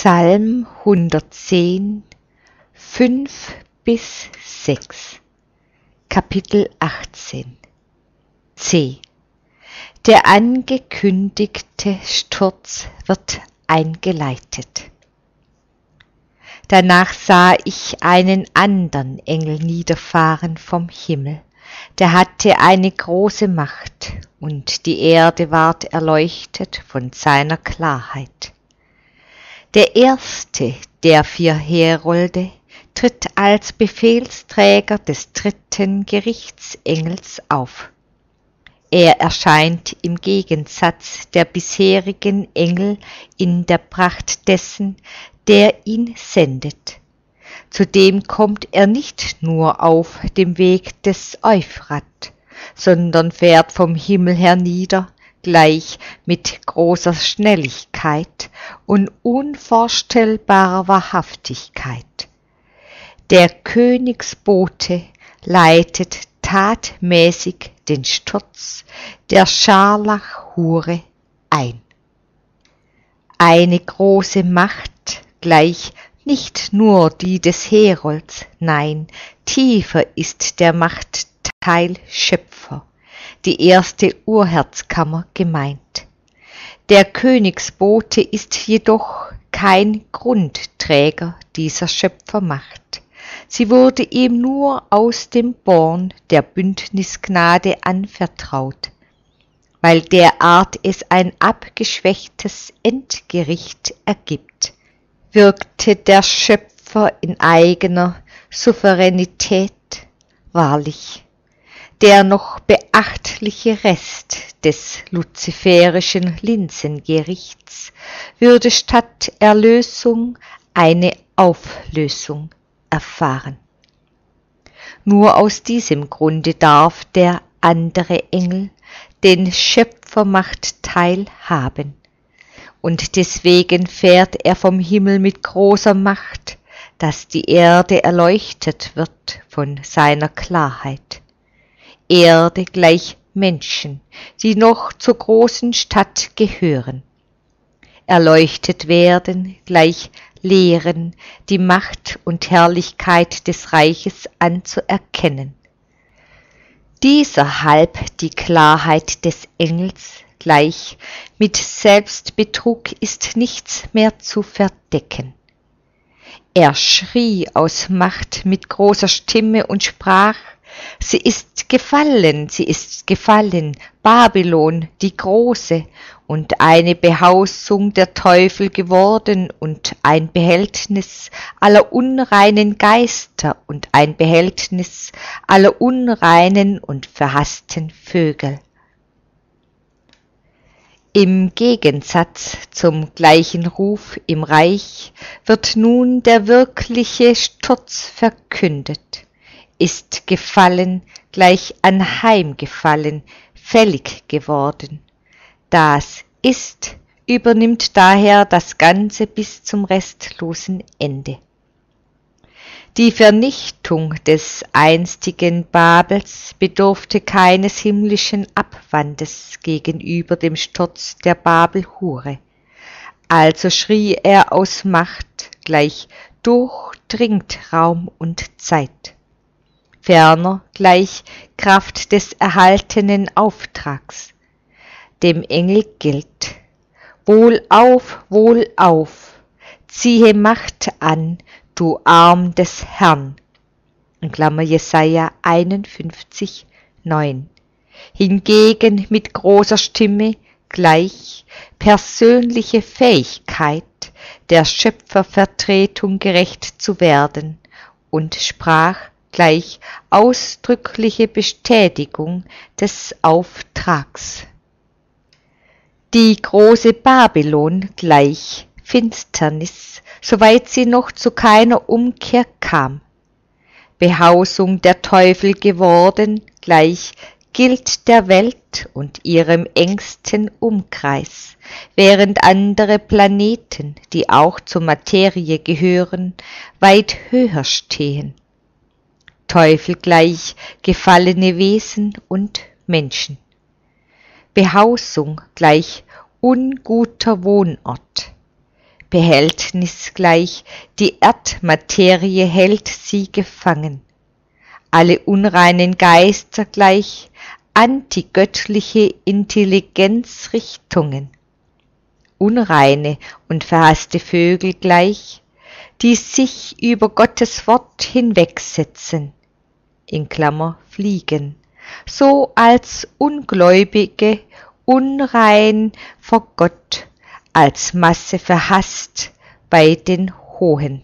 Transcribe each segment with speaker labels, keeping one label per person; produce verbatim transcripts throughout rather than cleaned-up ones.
Speaker 1: Psalm hundertzehn, fünf bis sechs, Kapitel achtzehn. C. Der angekündigte Sturz wird eingeleitet. Danach sah ich einen andern Engel niederfahren vom Himmel, der hatte eine große Macht, und die Erde ward erleuchtet von seiner Klarheit. Der erste der vier Herolde tritt als Befehlsträger des dritten Gerichtsengels auf. Er erscheint im Gegensatz der bisherigen Engel in der Pracht dessen, der ihn sendet. Zudem kommt er nicht nur auf dem Weg des Euphrat, sondern fährt vom Himmel hernieder, gleich mit großer Schnelligkeit und unvorstellbarer Wahrhaftigkeit. Der Königsbote leitet tatmäßig den Sturz der Scharlachhure ein. Eine große Macht, gleich nicht nur die des Herolds, nein, tiefer ist der Machtteil Schöpfer, die erste Urherzkammer gemeint. Der Königsbote ist jedoch kein Grundträger dieser Schöpfermacht. Sie wurde ihm nur aus dem Born der Bündnisgnade anvertraut, weil derart es ein abgeschwächtes Endgericht ergibt, wirkte der Schöpfer in eigener Souveränität. Wahrlich, der noch beachtliche Rest des luziferischen Linsengerichts würde statt Erlösung eine Auflösung erfahren. Nur aus diesem Grunde darf der andere Engel den Schöpfermachtteil haben, und deswegen fährt er vom Himmel mit großer Macht, dass die Erde erleuchtet wird von seiner Klarheit. Erde gleich Menschen, die noch zur großen Stadt gehören. Erleuchtet werden gleich Lehren, die Macht und Herrlichkeit des Reiches anzuerkennen. Dieser halb die Klarheit des Engels, gleich mit Selbstbetrug ist nichts mehr zu verdecken. Er schrie aus Macht mit großer Stimme und sprach: Sie ist gefallen, sie ist gefallen, Babylon die Große, und eine Behausung der Teufel geworden und ein Behältnis aller unreinen Geister und ein Behältnis aller unreinen und verhassten Vögel. Im Gegensatz zum gleichen Ruf im Reich wird nun der wirkliche Sturz verkündet, ist gefallen, gleich anheimgefallen, fällig geworden. Das ist übernimmt daher das Ganze bis zum restlosen Ende. Die Vernichtung des einstigen Babels bedurfte keines himmlischen Abwandes gegenüber dem Sturz der Babelhure. Also schrie er aus Macht, gleich durchdringt Raum und Zeit. Ferner gleich Kraft des erhaltenen Auftrags. Dem Engel gilt: Wohlauf, wohlauf, ziehe Macht an, du Arm des Herrn. In Klammer Jesaja einundfünfzig, neun. Hingegen mit großer Stimme gleich persönliche Fähigkeit, der Schöpfervertretung gerecht zu werden, und sprach gleich ausdrückliche Bestätigung des Auftrags. Die große Babylon gleich Finsternis, soweit sie noch zu keiner Umkehr kam. Behausung der Teufel geworden, gleich gilt der Welt und ihrem engsten Umkreis, während andere Planeten, die auch zur Materie gehören, weit höher stehen. Teufel gleich gefallene Wesen und Menschen. Behausung gleich unguter Wohnort. Behältnis gleich, die Erdmaterie hält sie gefangen, alle unreinen Geister gleich, antigöttliche Intelligenzrichtungen, unreine und verhasste Vögel gleich, die sich über Gottes Wort hinwegsetzen, in Klammer fliegen, so als Ungläubige, unrein vor Gott, als Masse verhasst bei den Hohen.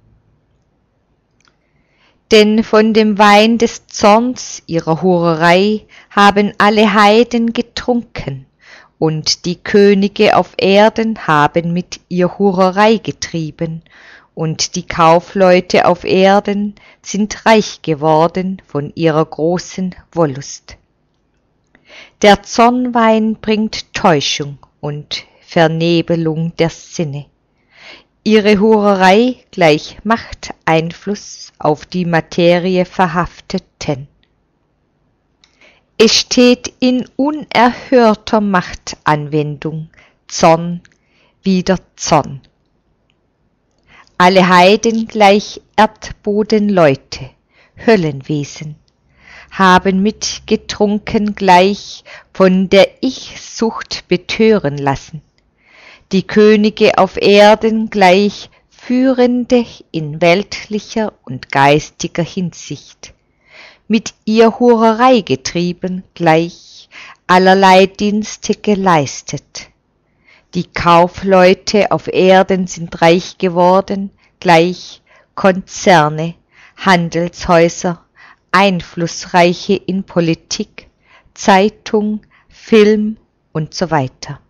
Speaker 1: Denn von dem Wein des Zorns ihrer Hurerei haben alle Heiden getrunken, und die Könige auf Erden haben mit ihr Hurerei getrieben, und die Kaufleute auf Erden sind reich geworden von ihrer großen Wollust. Der Zornwein bringt Täuschung und Vernebelung der Sinne. Ihre Hurerei gleich macht Einfluss auf die Materie Verhafteten. Es steht in unerhörter Machtanwendung, Zorn wider Zorn. Alle Heiden gleich Erdbodenleute, Höllenwesen, haben mitgetrunken gleich von der Ich-Sucht betören lassen, die Könige auf Erden gleich Führende in weltlicher und geistiger Hinsicht, mit ihr Hurerei getrieben gleich allerlei Dienste geleistet. Die Kaufleute auf Erden sind reich geworden, gleich Konzerne, Handelshäuser, Einflussreiche in Politik, Zeitung, Film und so weiter.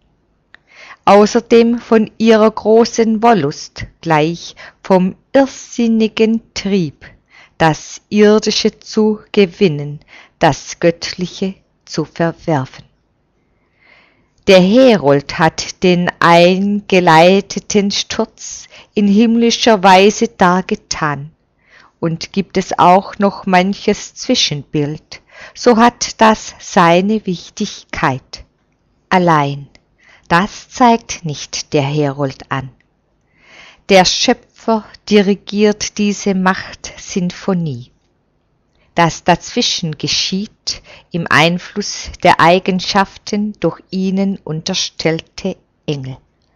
Speaker 1: Außerdem von ihrer großen Wollust, gleich vom irrsinnigen Trieb, das Irdische zu gewinnen, das Göttliche zu verwerfen. Der Herold hat den eingeleiteten Sturz in himmlischer Weise dargetan, und gibt es auch noch manches Zwischenbild, so hat das seine Wichtigkeit. Allein, das zeigt nicht der Herold an. Der Schöpfer dirigiert diese Machtsinfonie. Das dazwischen geschieht im Einfluss der Eigenschaften durch ihnen unterstellte Engel.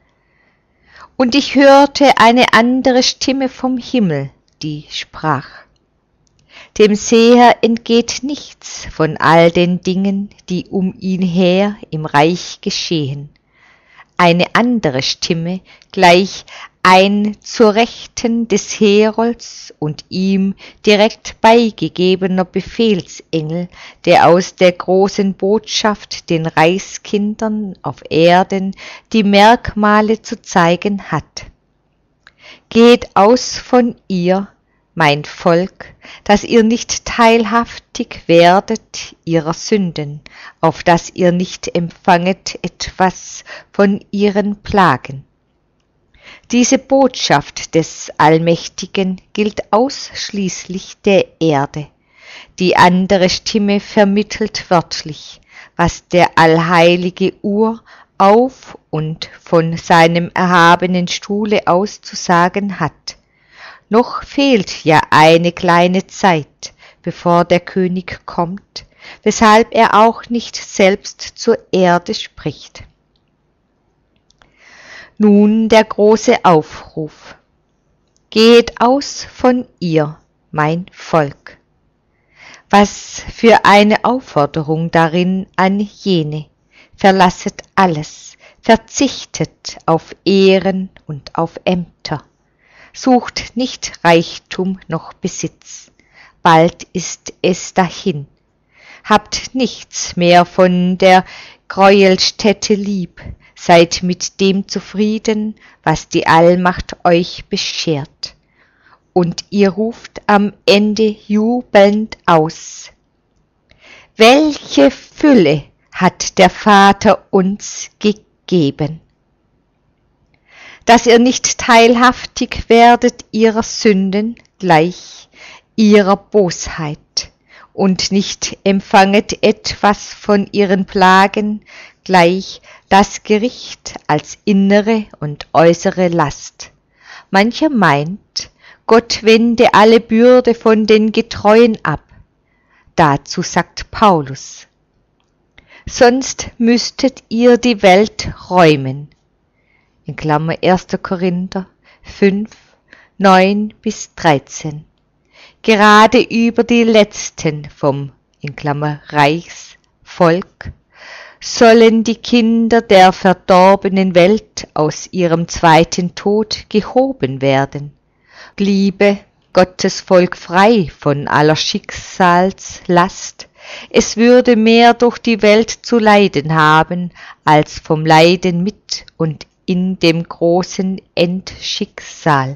Speaker 1: Und ich hörte eine andere Stimme vom Himmel, die sprach: Dem Seher entgeht nichts von all den Dingen, die um ihn her im Reich geschehen. Eine andere Stimme, gleich ein zur Rechten des Herolds und ihm direkt beigegebener Befehlsengel, der aus der großen Botschaft den Reichskindern auf Erden die Merkmale zu zeigen hat. Geht aus von ihr, mein Volk, dass ihr nicht teilhaftig werdet ihrer Sünden, auf dass ihr nicht empfanget etwas von ihren Plagen. Diese Botschaft des Allmächtigen gilt ausschließlich der Erde. Die andere Stimme vermittelt wörtlich, was der allheilige Ur auf und von seinem erhabenen Stuhle aus zu sagen hat. Noch fehlt ja eine kleine Zeit, bevor der König kommt, weshalb er auch nicht selbst zur Erde spricht. Nun der große Aufruf: Geht aus von ihr, mein Volk. Was für eine Aufforderung darin an jene: Verlasset alles, verzichtet auf Ehren und auf Ämter. Sucht nicht Reichtum noch Besitz, bald ist es dahin. Habt nichts mehr von der Gräuelstätte lieb, seid mit dem zufrieden, was die Allmacht euch beschert. Und ihr ruft am Ende jubelnd aus: Welche Fülle hat der Vater uns gegeben! Dass ihr nicht teilhaftig werdet ihrer Sünden, gleich ihrer Bosheit, und nicht empfanget etwas von ihren Plagen, gleich das Gericht als innere und äußere Last. Mancher meint, Gott wende alle Bürde von den Getreuen ab. Dazu sagt Paulus: Sonst müsstet ihr die Welt räumen. In Klammer erster Korinther fünf, neun bis dreizehn. Gerade über die Letzten vom, in Klammer Reichsvolk, sollen die Kinder der verdorbenen Welt aus ihrem zweiten Tod gehoben werden. Bliebe Gottes Volk frei von aller Schicksalslast, es würde mehr durch die Welt zu leiden haben, als vom Leiden mit und in dem großen Endschicksal.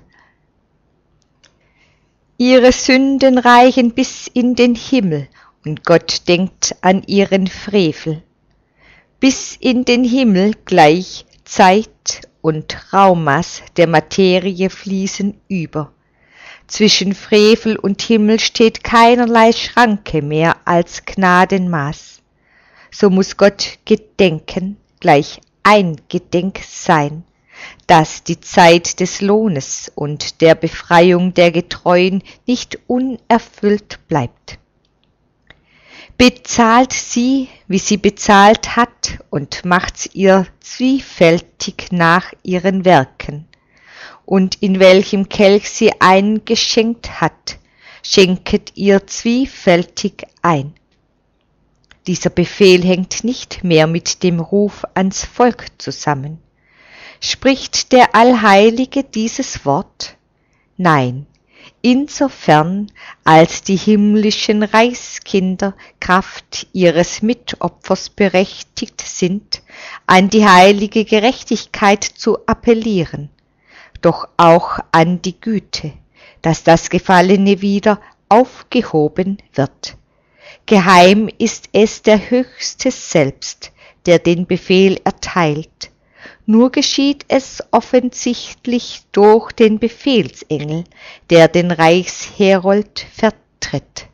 Speaker 1: Ihre Sünden reichen bis in den Himmel, und Gott denkt an ihren Frevel. Bis in den Himmel gleich Zeit und Raummaß der Materie fließen über. Zwischen Frevel und Himmel steht keinerlei Schranke mehr als Gnadenmaß. So muß Gott gedenken, gleich eingedenk sein, dass die Zeit des Lohnes und der Befreiung der Getreuen nicht unerfüllt bleibt. Bezahlt sie, wie sie bezahlt hat, und macht's ihr zwiefältig nach ihren Werken. Und in welchem Kelch sie eingeschenkt hat, schenket ihr zwiefältig ein. Dieser Befehl hängt nicht mehr mit dem Ruf ans Volk zusammen. Spricht der Allheilige dieses Wort? Nein, insofern als die himmlischen Reichskinder Kraft ihres Mitopfers berechtigt sind, an die heilige Gerechtigkeit zu appellieren, doch auch an die Güte, dass das Gefallene wieder aufgehoben wird. Geheim ist es der Höchste selbst, der den Befehl erteilt. Nur geschieht es offensichtlich durch den Befehlsengel, der den Reichsherold vertritt.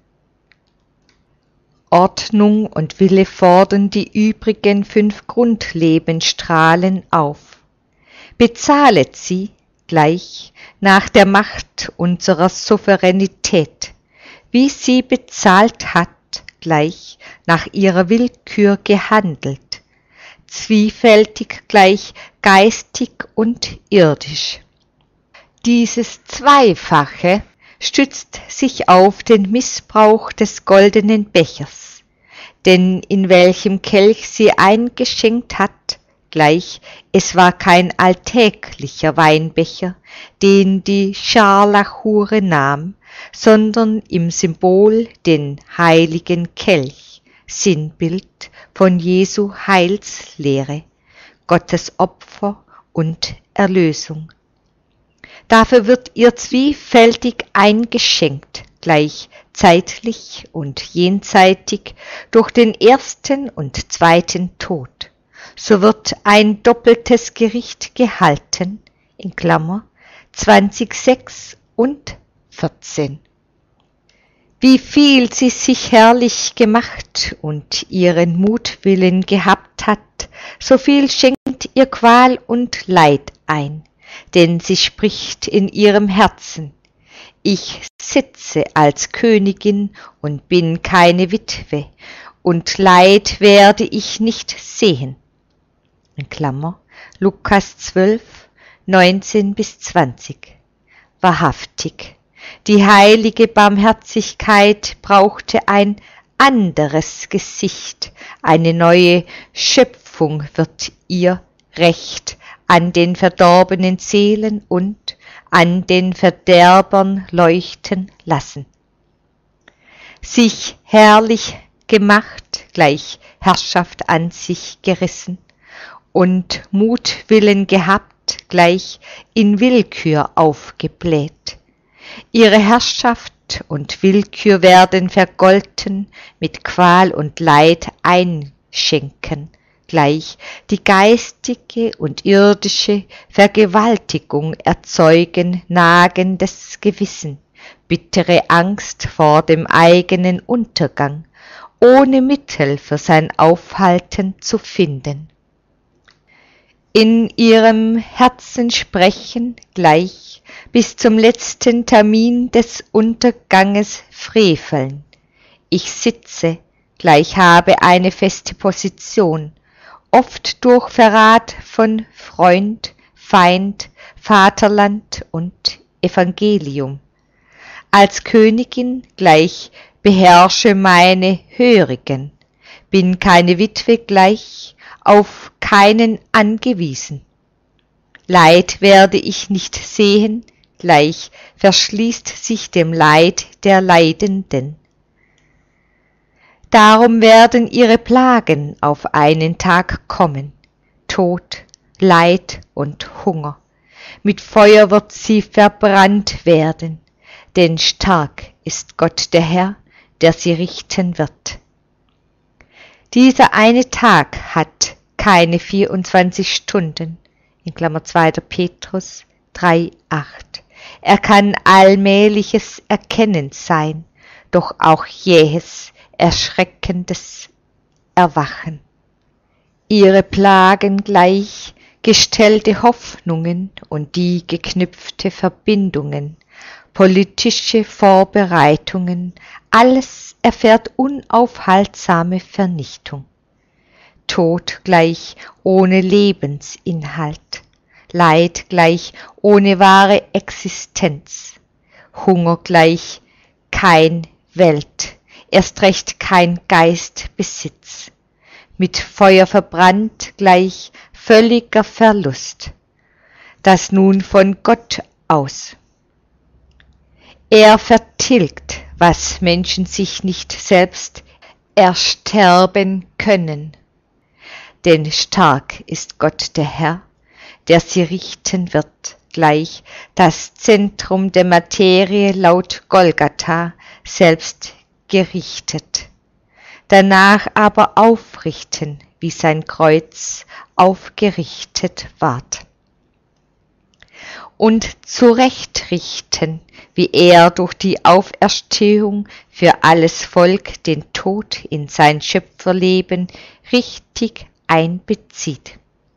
Speaker 1: Ordnung und Wille fordern die übrigen fünf Grundlebensstrahlen auf. Bezahlet sie gleich nach der Macht unserer Souveränität, wie sie bezahlt hat, gleich nach ihrer Willkür gehandelt, zwiefältig gleich geistig und irdisch. Dieses Zweifache stützt sich auf den Missbrauch des goldenen Bechers, denn in welchem Kelch sie eingeschenkt hat, gleich es war kein alltäglicher Weinbecher, den die Scharlachure nahm, sondern im Symbol den heiligen Kelch, Sinnbild von Jesu Heilslehre, Gottes Opfer und Erlösung. Dafür wird ihr zwiefältig eingeschenkt, gleich zeitlich und jenseitig durch den ersten und zweiten Tod. So wird ein doppeltes Gericht gehalten, in Klammer zwanzig sechs und vierzehn. Wie viel sie sich herrlich gemacht und ihren Mutwillen gehabt hat, so viel schenkt ihr Qual und Leid ein, denn sie spricht in ihrem Herzen: Ich sitze als Königin und bin keine Witwe, und Leid werde ich nicht sehen. In Klammer Lukas zwölf, neunzehn bis zwanzig. Wahrhaftig, die heilige Barmherzigkeit brauchte ein anderes Gesicht, eine neue Schöpfung wird ihr Recht an den verdorbenen Seelen und an den Verderbern leuchten lassen. Sich herrlich gemacht, gleich Herrschaft an sich gerissen, und Mutwillen gehabt, gleich in Willkür aufgebläht. Ihre Herrschaft und Willkür werden vergolten, mit Qual und Leid einschenken, gleich die geistige und irdische Vergewaltigung erzeugen nagendes Gewissen, bittere Angst vor dem eigenen Untergang ohne Mittel für sein Aufhalten zu finden. In ihrem Herzen sprechen gleich bis zum letzten Termin des Unterganges freveln. Ich sitze, gleich habe eine feste Position, oft durch Verrat von Freund, Feind, Vaterland und Evangelium. Als Königin gleich beherrsche meine Hörigen, bin keine Witwe gleich, auf keinen angewiesen. Leid werde ich nicht sehen, gleich verschließt sich dem Leid der Leidenden. Darum werden ihre Plagen auf einen Tag kommen, Tod, Leid und Hunger. Mit Feuer wird sie verbrannt werden, denn stark ist Gott der Herr, der sie richten wird. Dieser eine Tag hat keine vierundzwanzig Stunden, in Klammer zweiter Petrus drei acht. Er kann allmähliches Erkennen sein, doch auch jähes, erschreckendes Erwachen. Ihre Plagen gleich gestellte Hoffnungen und die geknüpfte Verbindungen, politische Vorbereitungen, alles erfährt unaufhaltsame Vernichtung. Tod gleich ohne Lebensinhalt, Leid gleich ohne wahre Existenz, Hunger gleich kein Welt, erst recht kein Geistbesitz, mit Feuer verbrannt gleich völliger Verlust, das nun von Gott aus. Er vertilgt, was Menschen sich nicht selbst ersterben können. Denn stark ist Gott der Herr, der sie richten wird, gleich das Zentrum der Materie laut Golgatha selbst gerichtet, danach aber aufrichten, wie sein Kreuz aufgerichtet ward. Und zurechtrichten, wie er durch die Auferstehung für alles Volk den Tod in sein Schöpferleben richtig einbezieht.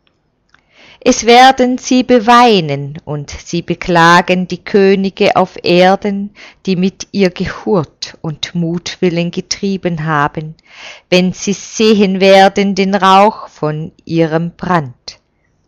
Speaker 1: Es werden sie beweinen und sie beklagen die Könige auf Erden, die mit ihr gehurt und Mutwillen getrieben haben, wenn sie sehen werden den Rauch von ihrem Brand.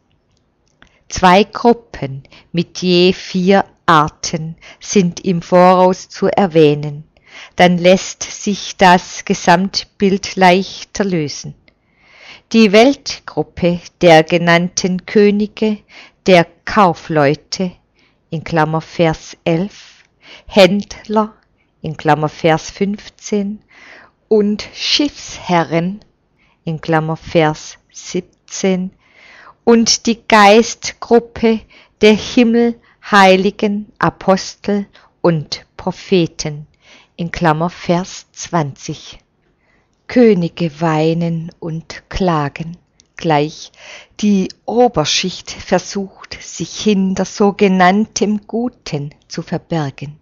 Speaker 1: Zwei Gruppen mit je vier Arten sind im Voraus zu erwähnen, dann lässt sich das Gesamtbild leichter lösen. Die Weltgruppe der genannten Könige, der Kaufleute, in Klammer Vers elf, Händler, in Klammer Vers fünfzehn, und Schiffsherren, in Klammer Vers siebzehn, und die Geistgruppe der Himmelheiligen, Apostel und Propheten, in Klammer Vers zwanzig. Könige weinen und klagen, gleich die Oberschicht versucht, sich hinter sogenanntem Guten zu verbergen.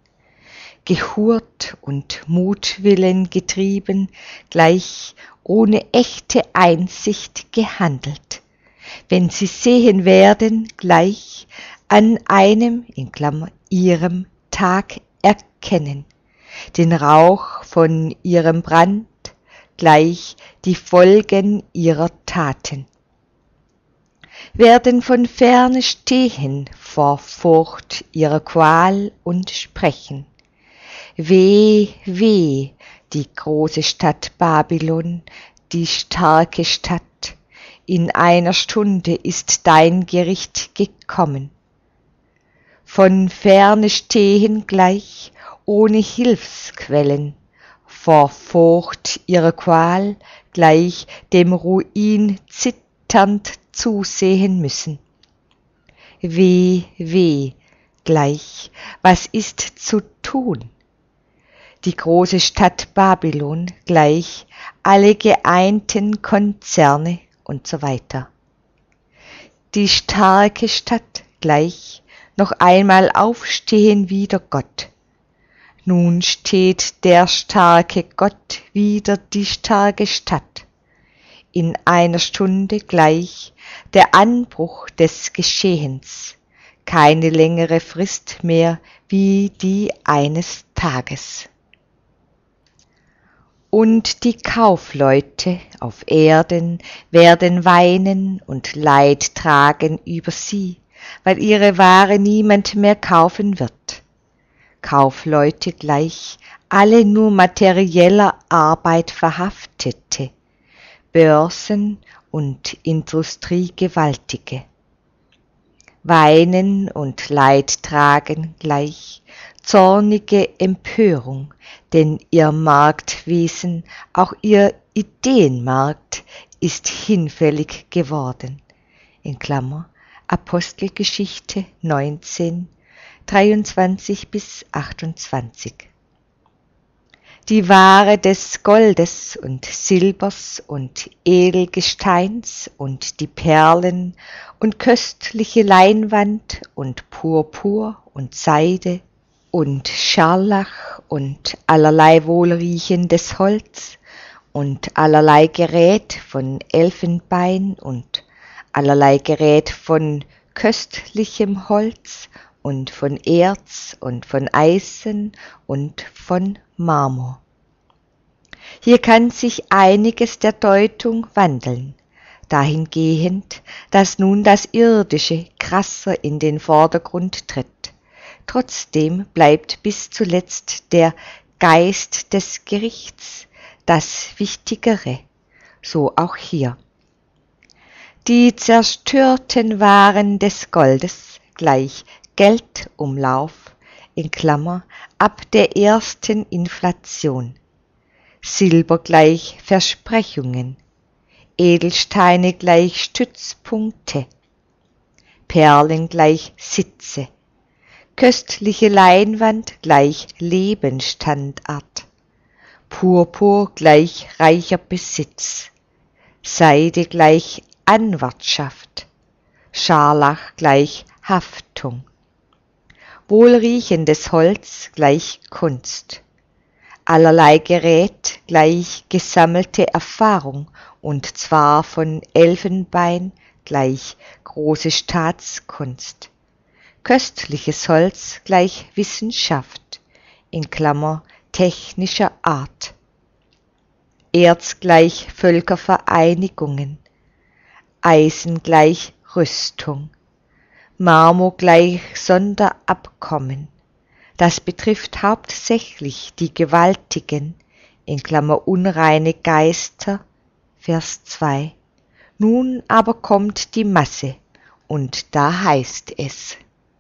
Speaker 1: Gehurt und Mutwillen getrieben, gleich ohne echte Einsicht gehandelt. Wenn sie sehen werden, gleich an einem, in Klammer ihrem Tag erkennen, den Rauch von ihrem Brand, gleich die Folgen ihrer Taten, werden von ferne stehen vor Furcht ihrer Qual und sprechen: Weh, weh, die große Stadt Babylon, die starke Stadt, in einer Stunde ist dein Gericht gekommen. Von ferne stehen gleich ohne Hilfsquellen, vor Furcht ihrer Qual gleich dem Ruin zitternd zusehen müssen. Weh, weh, gleich, was ist zu tun? Die große Stadt Babylon gleich alle geeinten Konzerne und so weiter. Die starke Stadt gleich noch einmal aufstehen wider Gott. Nun steht der starke Gott wider die starke Stadt. In einer Stunde gleich der Anbruch des Geschehens, keine längere Frist mehr wie die eines Tages. Und die Kaufleute auf Erden werden weinen und Leid tragen über sie, weil ihre Ware niemand mehr kaufen wird. Kaufleute gleich alle nur materieller Arbeit Verhaftete, Börsen und Industriegewaltige. Weinen und Leid tragen gleich zornige Empörung, denn ihr Marktwesen, auch ihr Ideenmarkt, ist hinfällig geworden. In Klammer Apostelgeschichte neunzehn, dreiundzwanzig bis achtundzwanzig. Die Ware des Goldes und Silbers und Edelgesteins und die Perlen und köstliche Leinwand und Purpur und Seide und Scharlach und allerlei wohlriechendes Holz und allerlei Gerät von Elfenbein und allerlei Gerät von köstlichem Holz und von Erz und von Eisen und von Marmor. Hier kann sich einiges der Deutung wandeln, dahingehend, dass nun das Irdische krasser in den Vordergrund tritt. Trotzdem bleibt bis zuletzt der Geist des Gerichts das Wichtigere, so auch hier. Die zerstörten Waren des Goldes gleich Geldumlauf, in Klammer, ab der ersten Inflation, Silber gleich Versprechungen, Edelsteine gleich Stützpunkte, Perlen gleich Sitze, köstliche Leinwand gleich Lebensstandart, Purpur gleich reicher Besitz, Seide gleich Anwartschaft, Scharlach gleich Haftung, wohlriechendes Holz gleich Kunst, allerlei Gerät gleich gesammelte Erfahrung, und zwar von Elfenbein gleich große Staatskunst, köstliches Holz gleich Wissenschaft, in Klammer technischer Art, Erz gleich Völkervereinigungen, Eisen gleich Rüstung, Marmor gleich Sonderabkommen. Das betrifft hauptsächlich die Gewaltigen, in Klammer unreine Geister, Vers zwei. Nun aber kommt die Masse, und da heißt es: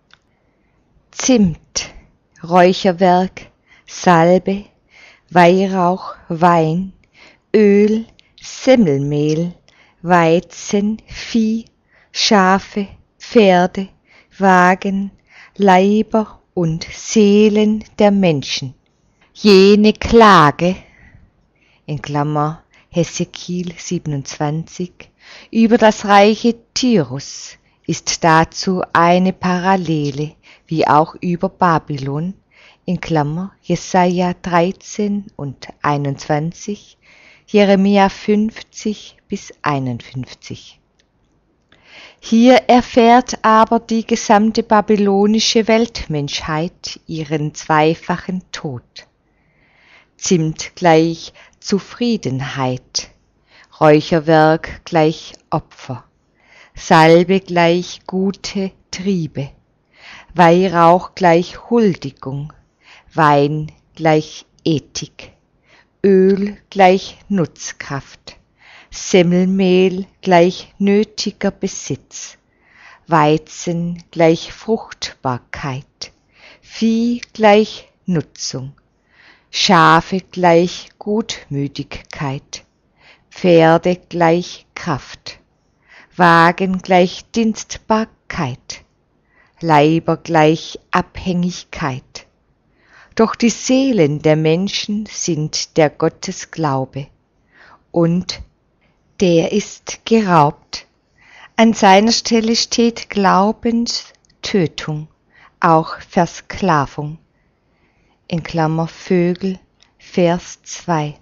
Speaker 1: Zimt, Räucherwerk, Salbe, Weihrauch, Wein, Öl, Semmelmehl, Weizen, Vieh, Schafe, Pferde, Wagen, Leiber und Seelen der Menschen. Jene Klage, in Klammer Hesekiel siebenundzwanzig, über das reiche Tyrus ist dazu eine Parallele, wie auch über Babylon, in Klammer Jesaja dreizehn und einundzwanzig, Jeremia fünfzig bis einundfünfzig. Hier erfährt aber die gesamte babylonische Weltmenschheit ihren zweifachen Tod. Zimt gleich Zufriedenheit, Räucherwerk gleich Opfer, Salbe gleich gute Triebe, Weihrauch gleich Huldigung, Wein gleich Ethik, Öl gleich Nutzkraft, Semmelmehl gleich nötiger Besitz, Weizen gleich Fruchtbarkeit, Vieh gleich Nutzung, Schafe gleich Gutmütigkeit, Pferde gleich Kraft, Wagen gleich Dienstbarkeit, Leiber gleich Abhängigkeit. Doch die Seelen der Menschen sind der Gottesglaube, und der ist geraubt. An seiner Stelle steht Glaubenstötung, auch Versklavung. in Klammer Vögel, Vers zwei.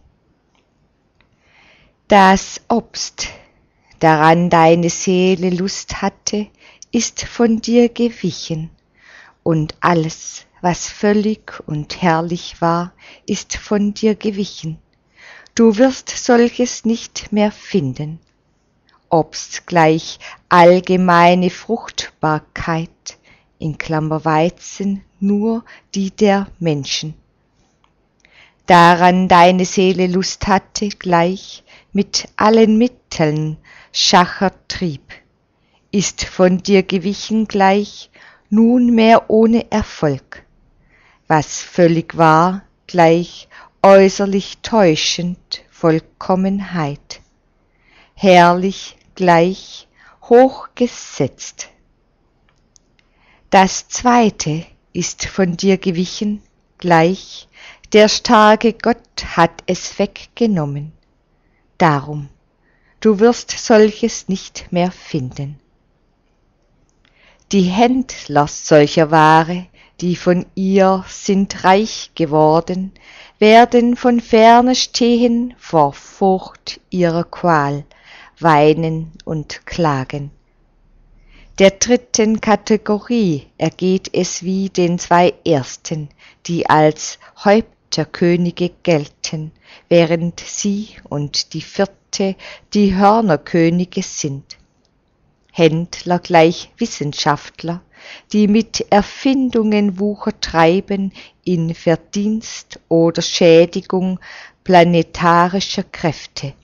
Speaker 1: Das Obst, daran deine Seele Lust hatte, ist von dir gewichen, und alles, was völlig und herrlich war, ist von dir gewichen. Du wirst solches nicht mehr finden. Obst gleich allgemeine Fruchtbarkeit, in Klammer Weizen, nur die der Menschen. Daran deine Seele Lust hatte, gleich mit allen Mitteln Schacher trieb, ist von dir gewichen gleich, nunmehr ohne Erfolg. Was völlig war, gleich äußerlich täuschend Vollkommenheit, herrlich gleich hochgesetzt. Das Zweite ist von dir gewichen, gleich der starke Gott hat es weggenommen. Darum, du wirst solches nicht mehr finden. Die Händler solcher Ware, die von ihr sind reich geworden, werden von ferne stehen vor Furcht ihrer Qual, weinen und klagen. Der dritten Kategorie ergeht es wie den zwei ersten, die als Häupterkönige gelten, während sie und die vierte die Hörnerkönige sind. Händler gleich Wissenschaftler, die mit Erfindungen Wucher treiben in Verdienst oder Schädigung planetarischer Kräfte.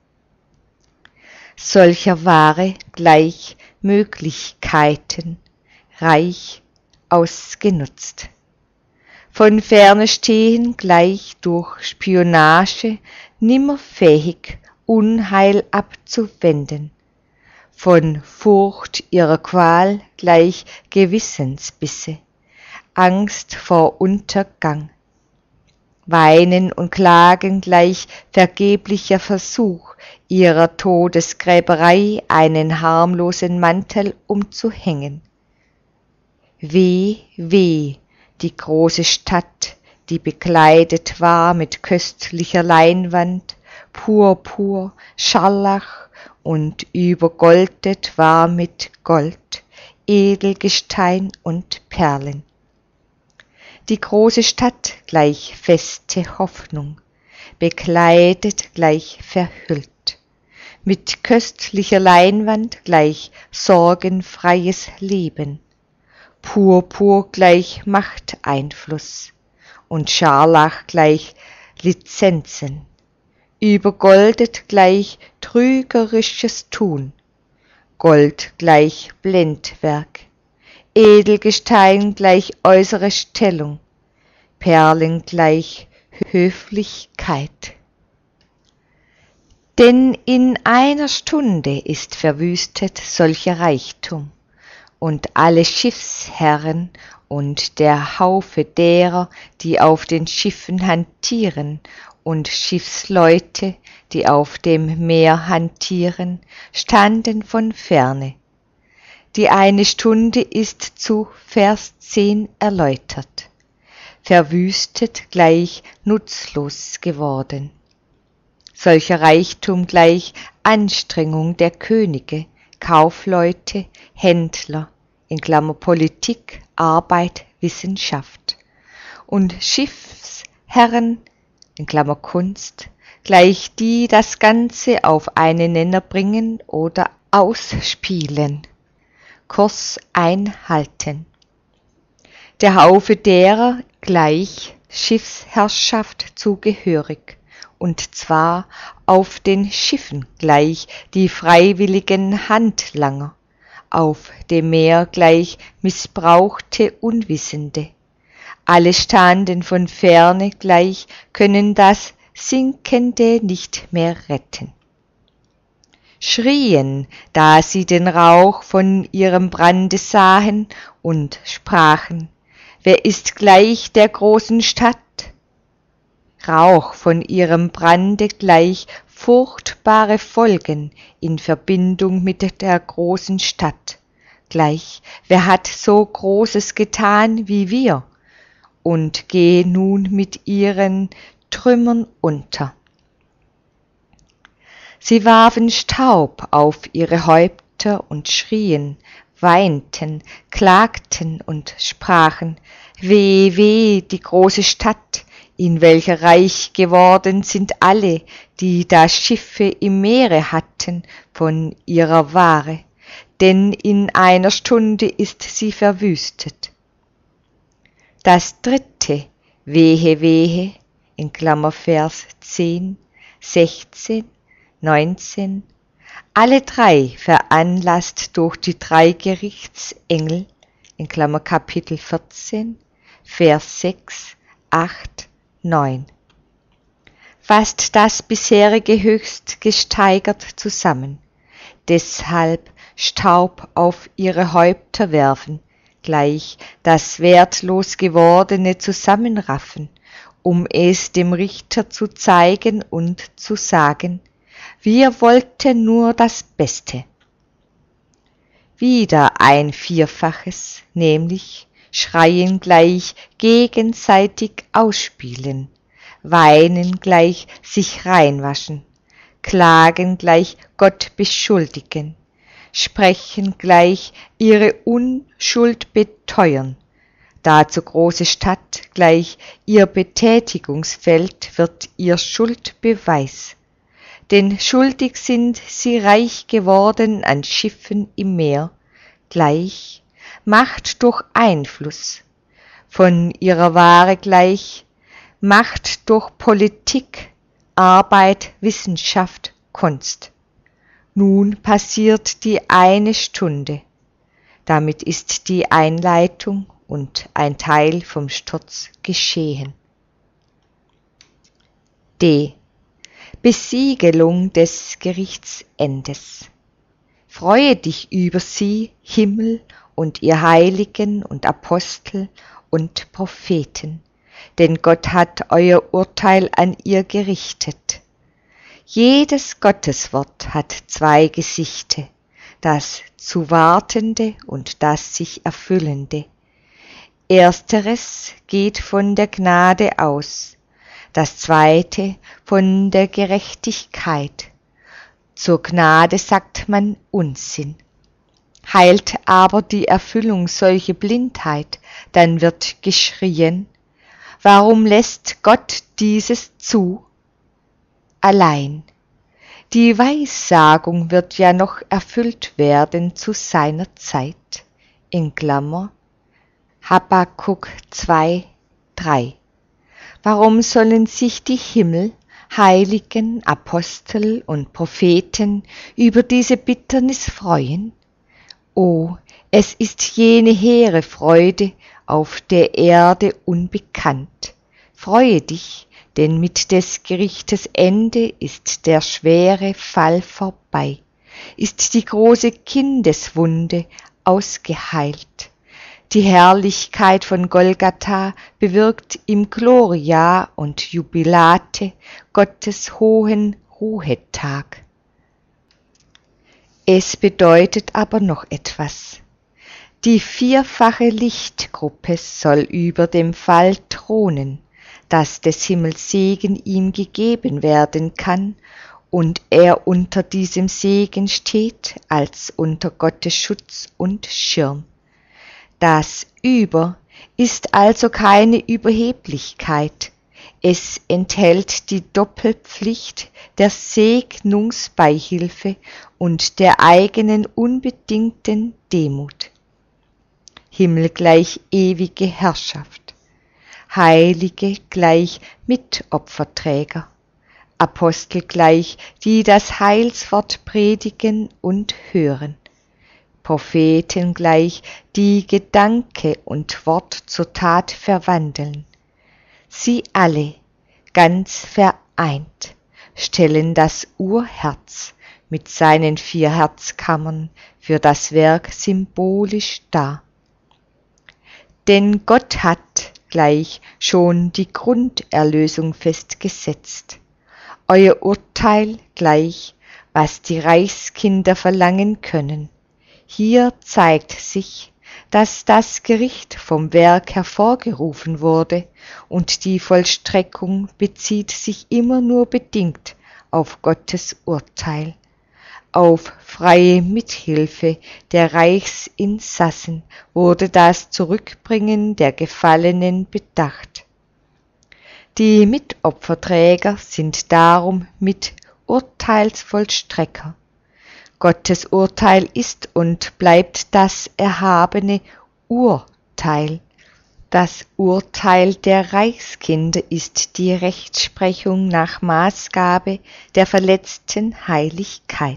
Speaker 1: Solcher Ware gleich Möglichkeiten, reich ausgenutzt. Von ferne stehen gleich durch Spionage nimmer fähig, Unheil abzuwenden. Von Furcht ihrer Qual gleich Gewissensbisse, Angst vor Untergang. Weinen und klagen gleich vergeblicher Versuch, ihrer Todesgräberei einen harmlosen Mantel umzuhängen. Weh, weh, die große Stadt, die bekleidet war mit köstlicher Leinwand, Purpur, Scharlach und übergoldet war mit Gold, Edelgestein und Perlen. Die große Stadt gleich feste Hoffnung, bekleidet gleich verhüllt, mit köstlicher Leinwand gleich sorgenfreies Leben, Purpur gleich Machteinfluss und Scharlach gleich Lizenzen, übergoldet gleich trügerisches Tun, Gold gleich Blendwerk, Edelgestein gleich äußere Stellung, Perlen gleich Höflichkeit. Denn in einer Stunde ist verwüstet solcher Reichtum, und alle Schiffsherren und der Haufe derer, die auf den Schiffen hantieren, und Schiffsleute, die auf dem Meer hantieren, standen von ferne. Die eine Stunde ist zu Vers zehn erläutert, verwüstet gleich nutzlos geworden. Solcher Reichtum gleich Anstrengung der Könige, Kaufleute, Händler, in Klammer Politik, Arbeit, Wissenschaft, und Schiffsherren, in Klammer Kunst, gleich die das Ganze auf einen Nenner bringen oder ausspielen, Kurs einhalten. Der Haufe derer gleich Schiffsherrschaft zugehörig, und zwar auf den Schiffen gleich die freiwilligen Handlanger, auf dem Meer gleich missbrauchte Unwissende. Alle standen von ferne gleich, können das Sinkende nicht mehr retten. Schrien, da sie den Rauch von ihrem Brande sahen, und sprachen: Wer ist gleich der großen Stadt? Rauch von ihrem Brande gleich furchtbare Folgen in Verbindung mit der großen Stadt. Gleich, wer hat so Großes getan wie wir? und gehe nun mit ihren Trümmern unter. Sie warfen Staub auf ihre Häupter und schrien, weinten, klagten und sprachen, weh, weh, die große Stadt, in welcher reich geworden sind alle, die da Schiffe im Meere hatten von ihrer Ware, denn in einer Stunde ist sie verwüstet. Das dritte, wehe, wehe, in Klammer Vers zehn, sechzehn, neunzehn, alle drei veranlasst durch die drei Gerichtsengel, in Klammer Kapitel vierzehn, Vers sechs, acht, neun. Fasst das bisherige höchst gesteigert zusammen, deshalb Staub auf ihre Häupter werfen, gleich das wertlos gewordene zusammenraffen, um es dem Richter zu zeigen und zu sagen, wir wollten nur das Beste. Wieder ein Vierfaches, nämlich schreien gleich gegenseitig ausspielen, weinen gleich sich reinwaschen, klagen gleich Gott beschuldigen, sprechen gleich ihre Unschuld beteuern, dazu große Stadt gleich ihr Betätigungsfeld wird ihr Schuldbeweis. Denn schuldig sind sie reich geworden an Schiffen im Meer, gleich Macht durch Einfluss, von ihrer Ware gleich Macht durch Politik, Arbeit, Wissenschaft, Kunst. Nun passiert die eine Stunde, damit ist die Einleitung und ein Teil vom Sturz geschehen. D. Besiegelung des Gerichtsendes. Freue dich über sie, Himmel und ihr Heiligen und Apostel und Propheten, denn Gott hat euer Urteil an ihr gerichtet. Jedes Gotteswort hat zwei Gesichte, das zu Wartende und das sich Erfüllende. Ersteres geht von der Gnade aus, das zweite von der Gerechtigkeit. Zur Gnade sagt man Unsinn. Heilt aber die Erfüllung solche Blindheit, dann wird geschrien, warum lässt Gott dieses zu? Allein, die Weissagung wird ja noch erfüllt werden zu seiner Zeit, in Klammer, Habakkuk zwei, drei. Warum sollen sich die Himmel, Heiligen, Apostel und Propheten über diese Bitternis freuen? O, es ist jene hehre Freude auf der Erde unbekannt. Freue dich, denn mit des Gerichtes Ende ist der schwere Fall vorbei, ist die große Kindeswunde ausgeheilt. Die Herrlichkeit von Golgatha bewirkt im Gloria und Jubilate Gottes hohen Ruhetag. Es bedeutet aber noch etwas. Die vierfache Lichtgruppe soll über dem Fall thronen, dass des Himmels Segen ihm gegeben werden kann und er unter diesem Segen steht als unter Gottes Schutz und Schirm. Das Über ist also keine Überheblichkeit, es enthält die Doppelpflicht der Segnungsbeihilfe und der eigenen unbedingten Demut. Himmel gleich ewige Herrschaft, Heilige gleich Mitopferträger, Apostel gleich, die das Heilswort predigen und hören, Propheten gleich, die Gedanke und Wort zur Tat verwandeln. Sie alle, ganz vereint, stellen das Urherz mit seinen vier Herzkammern für das Werk symbolisch dar. Denn Gott hat gleich schon die Grunderlösung festgesetzt, euer Urteil gleich, was die Reichskinder verlangen können. Hier zeigt sich, dass das Gericht vom Werk hervorgerufen wurde, und die Vollstreckung bezieht sich immer nur bedingt auf Gottes Urteil. Auf freie Mithilfe der Reichsinsassen wurde das Zurückbringen der Gefallenen bedacht. Die Mitopferträger sind darum mit Urteilsvollstrecker. Gottes Urteil ist und bleibt das erhabene Urteil. Das Urteil der Reichskinder ist die Rechtsprechung nach Maßgabe der verletzten Heiligkeit.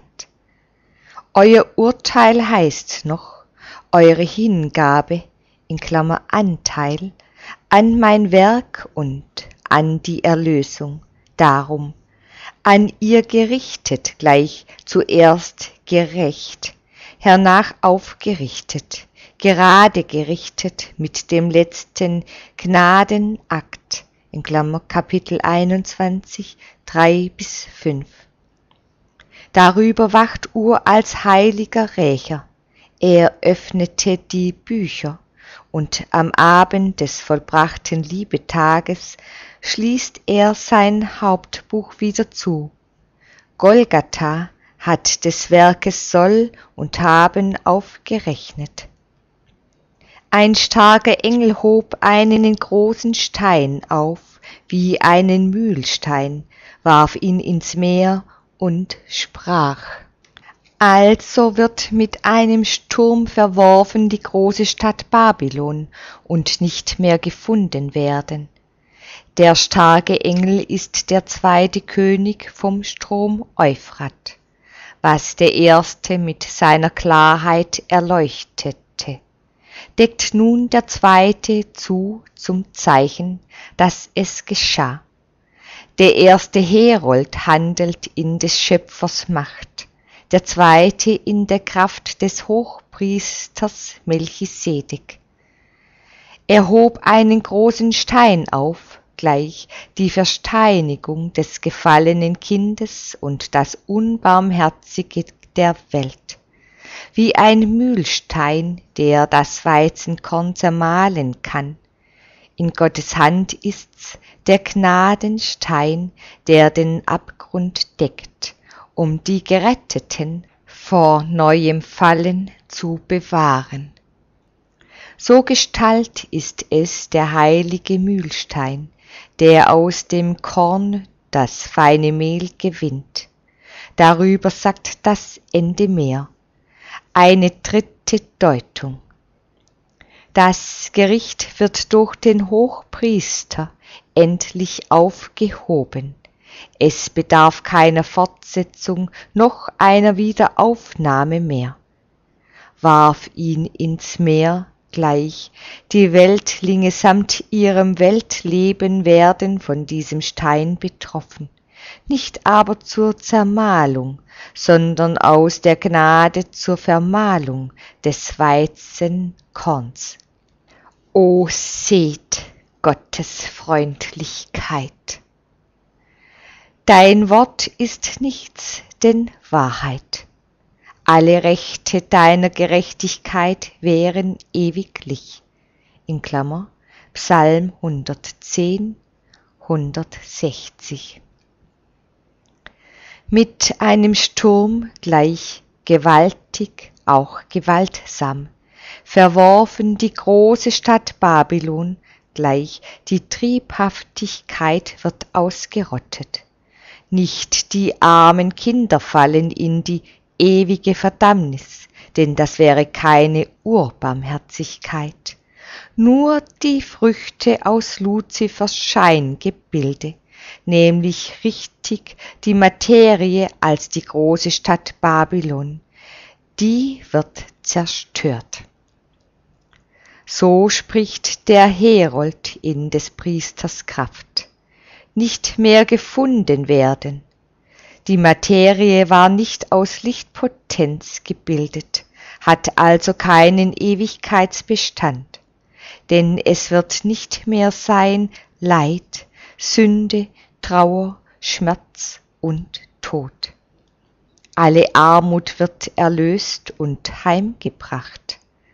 Speaker 1: Euer Urteil heißt noch, eure Hingabe, in Klammer Anteil, an mein Werk und an die Erlösung, darum, an ihr gerichtet gleich zuerst gerecht, hernach aufgerichtet, gerade gerichtet mit dem letzten Gnadenakt, in Klammer Kapitel einundzwanzig, drei bis fünf. Darüber wacht Ur als heiliger Rächer. Er öffnete die Bücher, und am Abend des vollbrachten Liebetages schließt er sein Hauptbuch wieder zu. Golgatha hat des Werkes Soll und Haben aufgerechnet. Ein starker Engel hob einen großen Stein auf, wie einen Mühlstein, warf ihn ins Meer und sprach: Also wird mit einem Sturm verworfen die große Stadt Babylon und nicht mehr gefunden werden. Der starke Engel ist der zweite König vom Strom Euphrat, was der erste mit seiner Klarheit erleuchtete, deckt nun der zweite zu zum Zeichen, dass es geschah. Der erste Herold handelt in des Schöpfers Macht, der zweite in der Kraft des Hochpriesters Melchisedek. Er hob einen großen Stein auf, gleich die Versteinigung des gefallenen Kindes und das Unbarmherzige der Welt, wie ein Mühlstein, der das Weizenkorn zermahlen kann. In Gottes Hand ist's der Gnadenstein, der den Abgrund deckt, um die Geretteten vor neuem Fallen zu bewahren. So Gestalt ist es der heilige Mühlstein, der aus dem Korn das feine Mehl gewinnt. Darüber sagt das Ende mehr. Eine dritte Deutung. Das Gericht wird durch den Hochpriester endlich aufgehoben. Es bedarf keiner Fortsetzung noch einer Wiederaufnahme mehr. Warf ihn ins Meer, gleich die Weltlinge samt ihrem Weltleben werden von diesem Stein betroffen, nicht aber zur Zermahlung, sondern aus der Gnade zur Vermahlung des Weizenkorns. O seht Gottes Freundlichkeit! Dein Wort ist nichts, denn Wahrheit. Alle Rechte deiner Gerechtigkeit wären ewiglich. In Klammer Psalm hundertzehn, hundertsechzig. Mit einem Sturm gleich gewaltig, auch gewaltsam, verworfen die große Stadt Babylon, gleich die Triebhaftigkeit wird ausgerottet. Nicht die armen Kinder fallen in die ewige Verdammnis, denn das wäre keine Urbarmherzigkeit. Nur die Früchte aus Luzifers Scheingebilde, nämlich richtig die Materie als die große Stadt Babylon, die wird zerstört. So spricht der Herold in des Priesters Kraft. Nicht mehr gefunden werden. Die Materie war nicht aus Lichtpotenz gebildet, hat also keinen Ewigkeitsbestand, denn es wird nicht mehr sein Leid, Sünde, Trauer, Schmerz und Tod. Alle Armut wird erlöst und heimgebracht.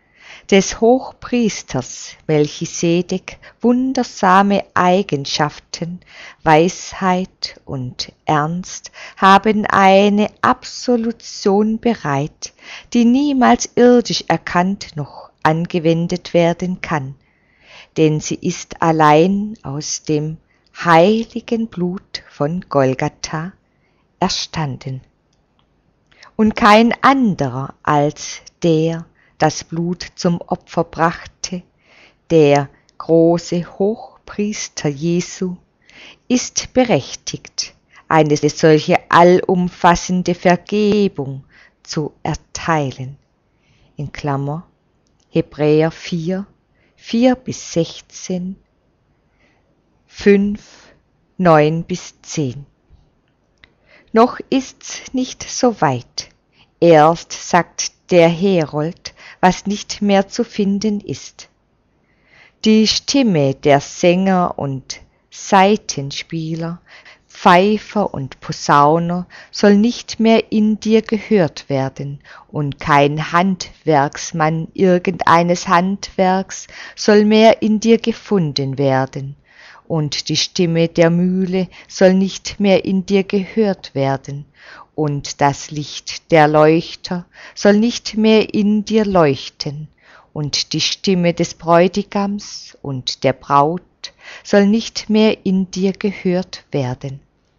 Speaker 1: des Hochpriesters Melchisedek wundersame Eigenschaften, Weisheit und Ernst haben eine Absolution bereit, die niemals irdisch erkannt noch angewendet werden kann, denn sie ist allein aus dem heiligen Blut von Golgatha erstanden. Und kein anderer als der das Blut zum Opfer brachte, der große Hochpriester Jesu, ist berechtigt, eine solche allumfassende Vergebung zu erteilen. In Klammer Hebräer vier, vier bis sechzehn, fünf, neun bis zehn. Noch ist's nicht so weit. Erst sagt der Herold, was nicht mehr zu finden ist. Die Stimme der Sänger und Saitenspieler, Pfeifer und Posauner soll nicht mehr in dir gehört werden, und kein Handwerksmann irgendeines Handwerks soll mehr in dir gefunden werden, und die Stimme der Mühle soll nicht mehr in dir gehört werden, und das Licht der Leuchter soll nicht mehr in dir leuchten, und die Stimme des Bräutigams und der Braut soll nicht mehr in dir gehört werden.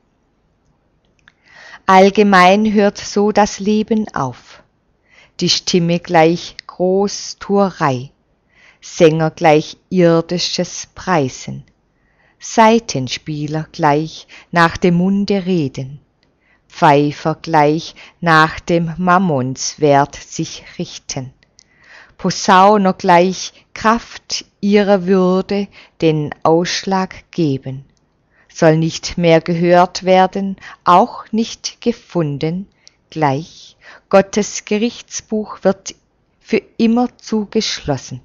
Speaker 1: Allgemein hört so das Leben auf, die Stimme gleich Großtuerei, Sänger gleich irdisches Preisen, Saitenspieler gleich nach dem Munde reden, Pfeifer gleich nach dem Mammonswert sich richten, Posauner gleich Kraft ihrer Würde den Ausschlag geben, soll nicht mehr gehört werden, auch nicht gefunden, gleich Gottes Gerichtsbuch wird für immer zugeschlossen.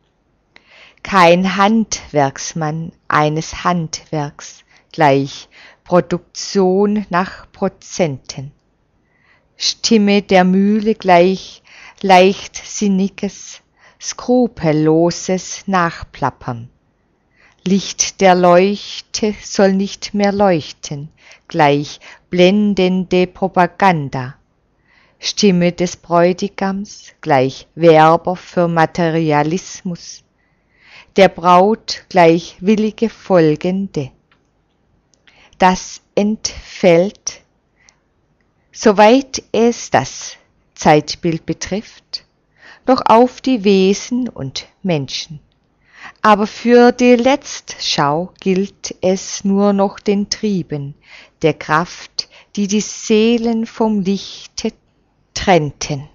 Speaker 1: Kein Handwerksmann eines Handwerks gleich Produktion nach Prozenten, Stimme der Mühle gleich leichtsinniges, skrupelloses Nachplappern. Licht der Leuchte soll nicht mehr leuchten, gleich blendende Propaganda. Stimme des Bräutigams gleich Werber für Materialismus, der Braut gleich willige Folgende. Das entfällt, soweit es das Zeitbild betrifft, noch auf die Wesen und Menschen. Aber für die Letztschau gilt es nur noch den Trieben der Kraft, die die Seelen vom Lichte trennten.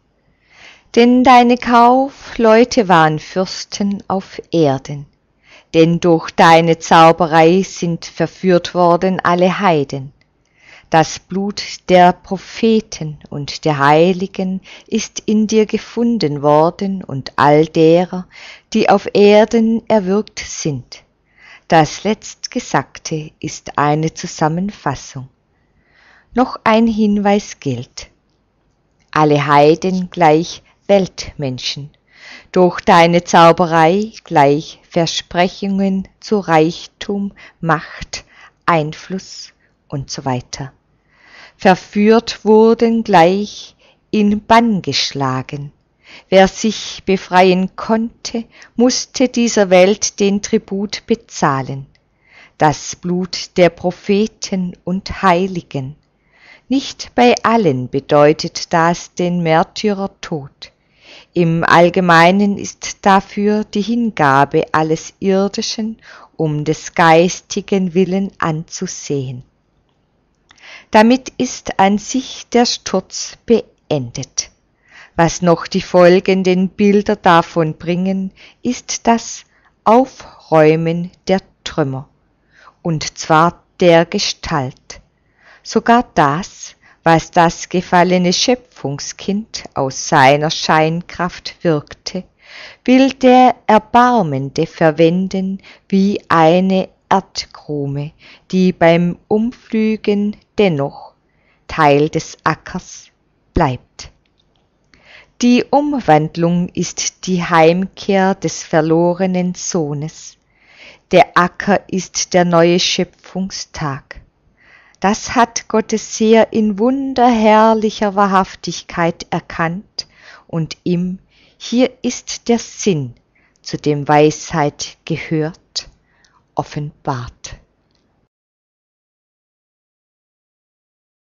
Speaker 1: Denn deine Kaufleute waren Fürsten auf Erden, denn durch deine Zauberei sind verführt worden alle Heiden. Das Blut der Propheten und der Heiligen ist in dir gefunden worden und all derer, die auf Erden erwürgt sind. Das Letztgesagte ist eine Zusammenfassung. Noch ein Hinweis gilt. Alle Heiden gleich Weltmenschen, durch deine Zauberei gleich Versprechungen zu Reichtum, Macht, Einfluss und so weiter. Verführt wurden gleich in Bann geschlagen. Wer sich befreien konnte, musste dieser Welt den Tribut bezahlen. Das Blut der Propheten und Heiligen. Nicht bei allen bedeutet das den Märtyrertod. Im Allgemeinen ist dafür die Hingabe alles Irdischen um des geistigen Willen anzusehen. Damit ist an sich der Sturz beendet. Was noch die folgenden Bilder davon bringen, ist das Aufräumen der Trümmer, und zwar der Gestalt. Sogar das, was das gefallene Schöpfungskind aus seiner Scheinkraft wirkte, will der Erbarmende verwenden wie eine Erdkrume, die beim Umpflügen dennoch Teil des Ackers bleibt. Die Umwandlung ist die Heimkehr des verlorenen Sohnes. Der Acker ist der neue Schöpfungstag. Das hat Gottes Seher in wunderherrlicher Wahrhaftigkeit erkannt und ihm, hier ist der Sinn, zu dem Weisheit gehört, offenbart.